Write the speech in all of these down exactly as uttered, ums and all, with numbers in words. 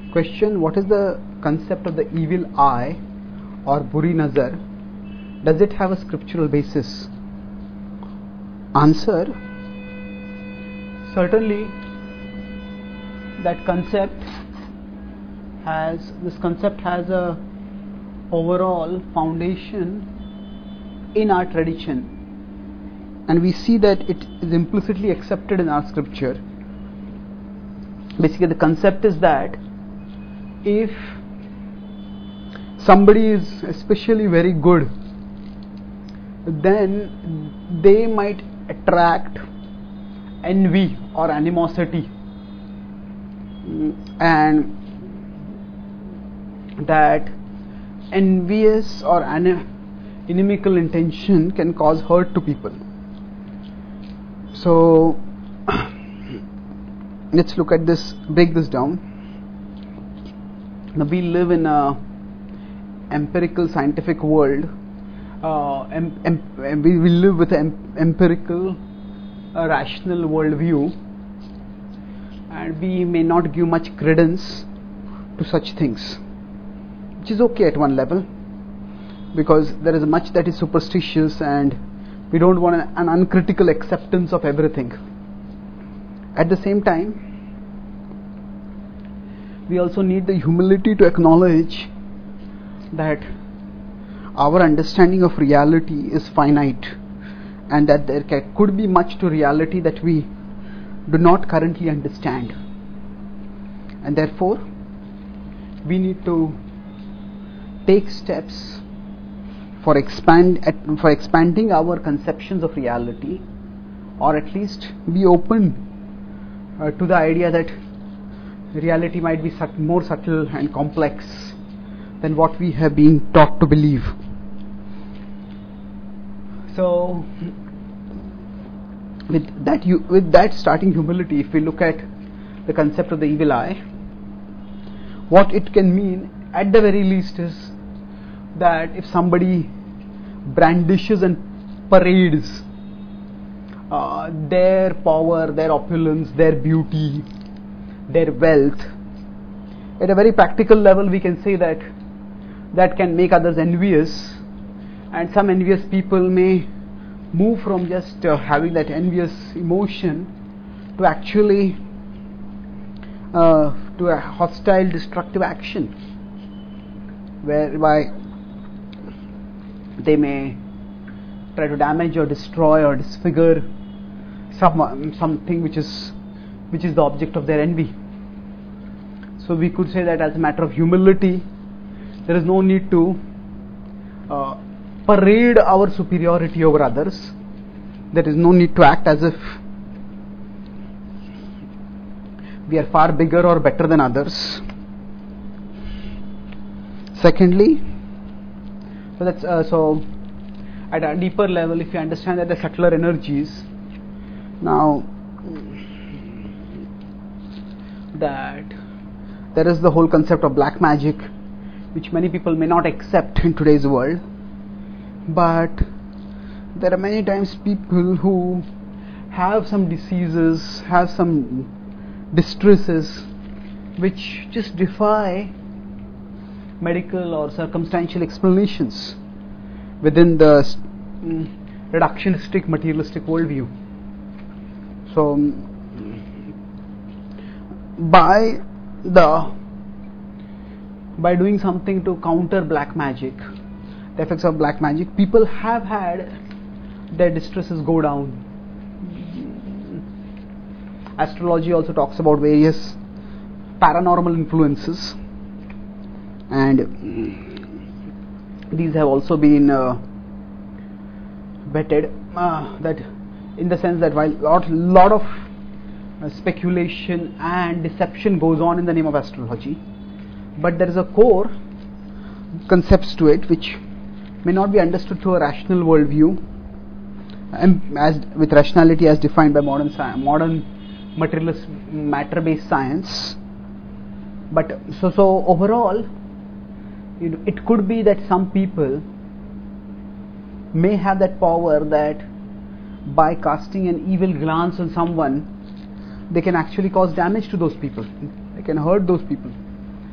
Question: what is the concept of the evil eye or buri nazar? Does it have a scriptural basis? Answer: certainly that concept has this concept has a overall foundation in our tradition, and we see that it is implicitly accepted in our scripture. Basically, the concept is that if somebody is especially very good, then they might attract envy or animosity, and that envious or an- inimical intention can cause hurt to people. So let's look at this, break this down. Now, we live in a empirical scientific world. Uh, em- em- we, we live with an em- empirical uh, rational worldview, and we may not give much credence to such things, which is okay at one level, because there is much that is superstitious and we don't want an, an uncritical acceptance of everything. At the same time, we also need the humility to acknowledge that our understanding of reality is finite, and that there ca- could be much to reality that we do not currently understand, and therefore we need to take steps for expand at, for expanding our conceptions of reality, or at least be open uh, to the idea that reality might be sut- more subtle and complex than what we have been taught to believe. So, with that, you, with that starting humility, if we look at the concept of the evil eye, what it can mean, at the very least, is that if somebody brandishes and parades uh, their power, their opulence, their beauty, their wealth, at a very practical level, we can say that that can make others envious, and some envious people may move from just uh, having that envious emotion to actually uh, to a hostile, destructive action, whereby they may try to damage or destroy or disfigure some something which is which is the object of their envy. So we could say that as a matter of humility, there is no need to uh, parade our superiority over others. There is no need to act as if we are far bigger or better than others. Secondly, so that's uh, so at a deeper level, if you understand that the subtler energies, now that there is the whole concept of black magic, which many people may not accept in today's world, but there are many times people who have some diseases, have some distresses, which just defy medical or circumstantial explanations within the mm, reductionistic, materialistic worldview. So, by the by doing something to counter black magic, the effects of black magic, people have had their distresses go down. Astrology also talks about various paranormal influences, and these have also been uh, vetted, uh, that in the sense that while lot lot of uh, speculation and deception goes on in the name of astrology, but there is a core concepts to it which may not be understood through a rational worldview, and as with rationality as defined by modern sci- modern materialist matter-based science. But so so overall, you know, it could be that some people may have that power that by casting an evil glance on someone, they can actually cause damage to those people. They can hurt those people.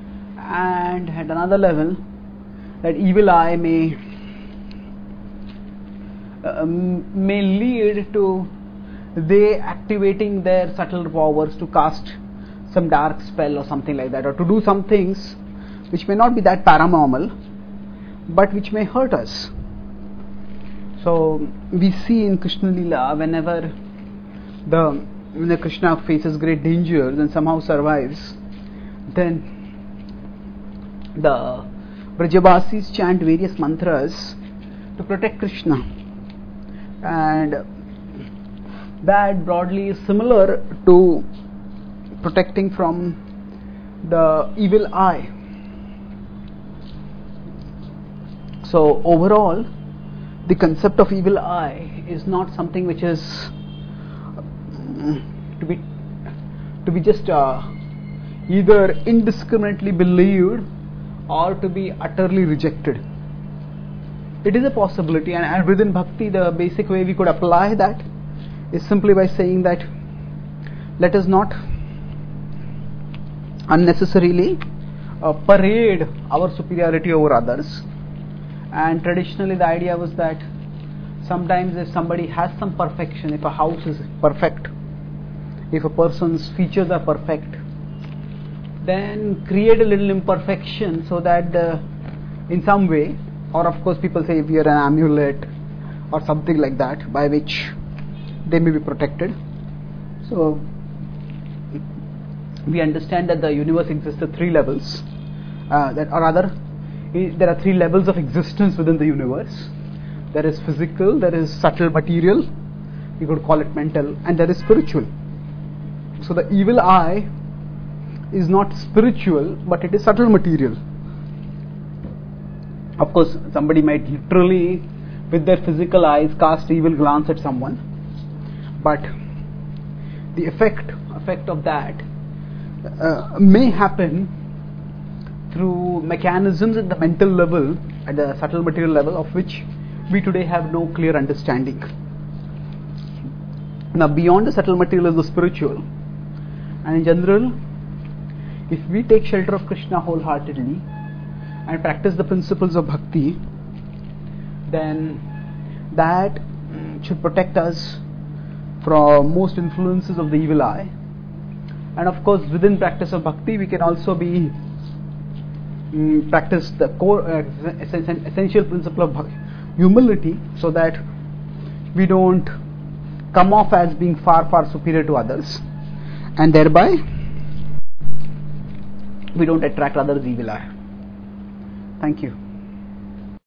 and at another level, that evil eye may um, may lead to they activating their subtle powers to cast some dark spell or something like that, or to do some things which may not be that paranormal, but which may hurt us. So we see in Krishna Leela, whenever the when the Krishna faces great dangers and somehow survives, then the Brajavasis chant various mantras to protect Krishna, and that broadly is similar to protecting from the evil eye. So overall, the concept of evil eye is not something which is to be to be just uh, either indiscriminately believed or to be utterly rejected. It is a possibility, and, and within bhakti, the basic way we could apply that is simply by saying that let us not unnecessarily uh, parade our superiority over others. And traditionally the idea was that sometimes if somebody has some perfection, if a house is perfect, if a person's features are perfect, then create a little imperfection so that uh, in some way, or of course people say wear an amulet or something like that by which they may be protected. So we understand that the universe exists at three levels, uh, that or rather there are three levels of existence within the universe. There is physical, there is subtle material, we could call it mental, and there is spiritual. So the evil eye is not spiritual, but it is subtle material. Of course, somebody might literally with their physical eyes cast evil glance at someone, but the effect effect of that uh, may happen through mechanisms at the mental level, at the subtle material level, of which we today have no clear understanding. Now beyond the subtle material is the spiritual, and in general, if we take shelter of Krishna wholeheartedly and practice the principles of bhakti, then that should protect us from most influences of the evil eye. And of course, within practice of bhakti, we can also be um, practice the core uh, essential principle of bhakti, humility, so that we don't come off as being far far superior to others, and thereby we don't attract others' evil eye. Thank you.